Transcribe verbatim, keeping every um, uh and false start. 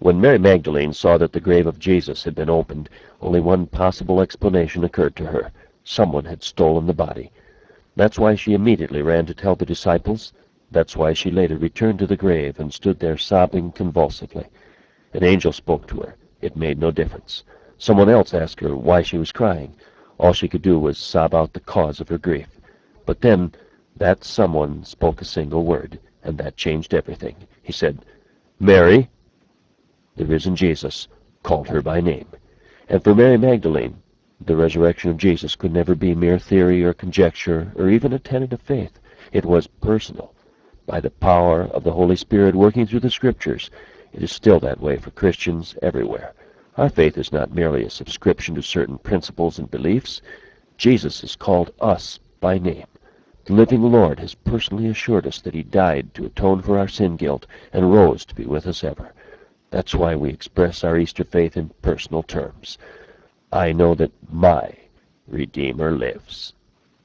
When Mary Magdalene saw that the grave of Jesus had been opened, only one possible explanation occurred to her. Someone had stolen the body. That's why she immediately ran to tell the disciples. That's why she later returned to the grave and stood there sobbing convulsively. An angel spoke to her. It made no difference. Someone else asked her why she was crying. All she could do was sob out the cause of her grief. But then that someone spoke a single word, and that changed everything. He said, "Mary." The risen Jesus called her by name. And for Mary Magdalene, the resurrection of Jesus could never be mere theory or conjecture or even a tenet of faith. It was personal. By the power of the Holy Spirit working through the Scriptures, it is still that way for Christians everywhere. Our faith is not merely a subscription to certain principles and beliefs. Jesus has called us by name. The living Lord has personally assured us that he died to atone for our sin guilt and rose to be with us ever. That's why we express our Easter faith in personal terms. I know that my Redeemer lives.